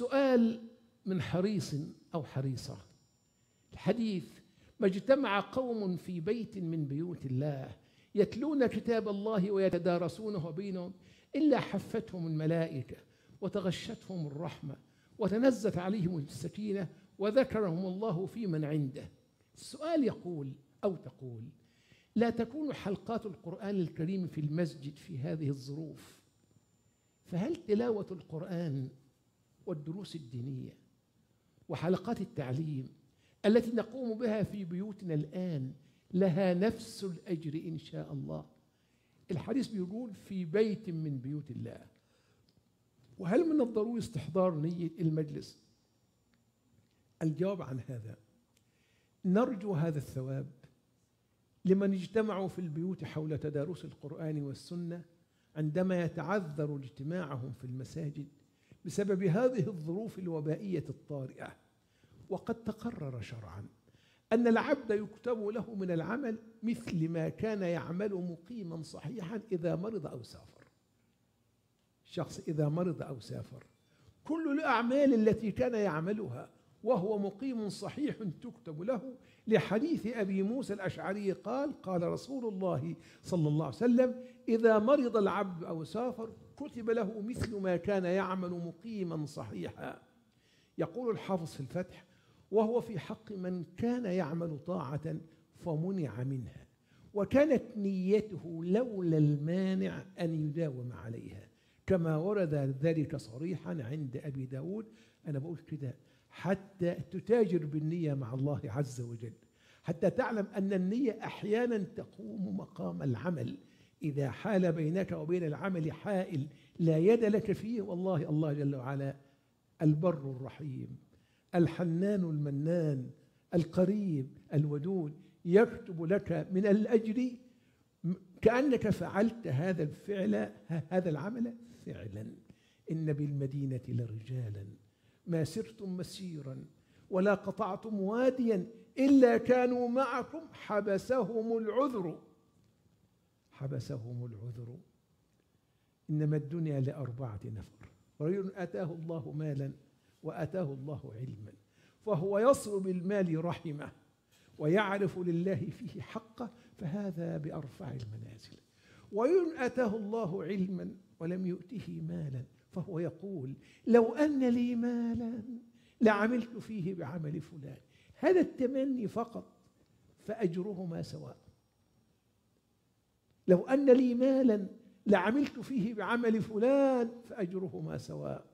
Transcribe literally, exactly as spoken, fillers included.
سؤال من حريص أو حريصة. الحديث: ما اجتمع قوم في بيت من بيوت الله يتلون كتاب الله ويتدارسونه بينهم إلا حفتهم الملائكة وتغشتهم الرحمة وتنزلت عليهم السكينة وذكرهم الله في من عنده. السؤال يقول أو تقول: لا تكون حلقات القرآن الكريم في المسجد في هذه الظروف، فهل تلاوة القرآن والدروس الدينية وحلقات التعليم التي نقوم بها في بيوتنا الآن لها نفس الأجر إن شاء الله؟ الحديث بيقول في بيت من بيوت الله. وهل من الضروري استحضار نية المجلس؟ الجواب عن هذا: نرجو هذا الثواب لمن اجتمعوا في البيوت حول تدارس القرآن والسنة عندما يتعذر اجتماعهم في المساجد بسبب هذه الظروف الوبائية الطارئة. وقد تقرر شرعا أن العبد يكتب له من العمل مثل ما كان يعمل مقيما صحيحا إذا مرض أو سافر. الشخص إذا مرض أو سافر كل الأعمال التي كان يعملها وهو مقيم صحيح تكتب له، لحديث أبي موسى الأشعري قال: قال رسول الله صلى الله عليه وسلم: إذا مرض العبد أو سافر كتب له مثل ما كان يعمل مقيما صحيحا. يقول الحافظ في الفتح: وهو في حق من كان يعمل طاعة فمنع منها وكانت نيته لولا المانع أن يداوم عليها، كما ورد ذلك صريحا عند أبي داود. أنا بقول كده حتى تتاجر بالنية مع الله عز وجل، حتى تعلم أن النية أحيانا تقوم مقام العمل. إذا حال بينك وبين العمل حائل لا يد لك فيه، والله الله جل وعلا البر الرحيم الحنان المنان القريب الودود يكتب لك من الأجر كأنك فعلت هذا الفعل هذا العمل فعلا. إن بالمدينة لرجالا ما سرتم مسيرا ولا قطعتم واديا إلا كانوا معكم حبسهم العذر حبسهم العذر. إنما الدنيا لأربعة نفر: رجل آتاه الله مالا وآتاه الله علما فهو يصل بالمال رحمه ويعرف لله فيه حقه فهذا بأرفع المنازل. وإن آتاه الله علما ولم يؤته مالا فهو يقول: لو أن لي مالا لعملت فيه بعمل فلان. هذا التمني فقط فأجرهما سواء. لو أن لي مالا لعملت فيه بعمل فلان فأجرهما سواء.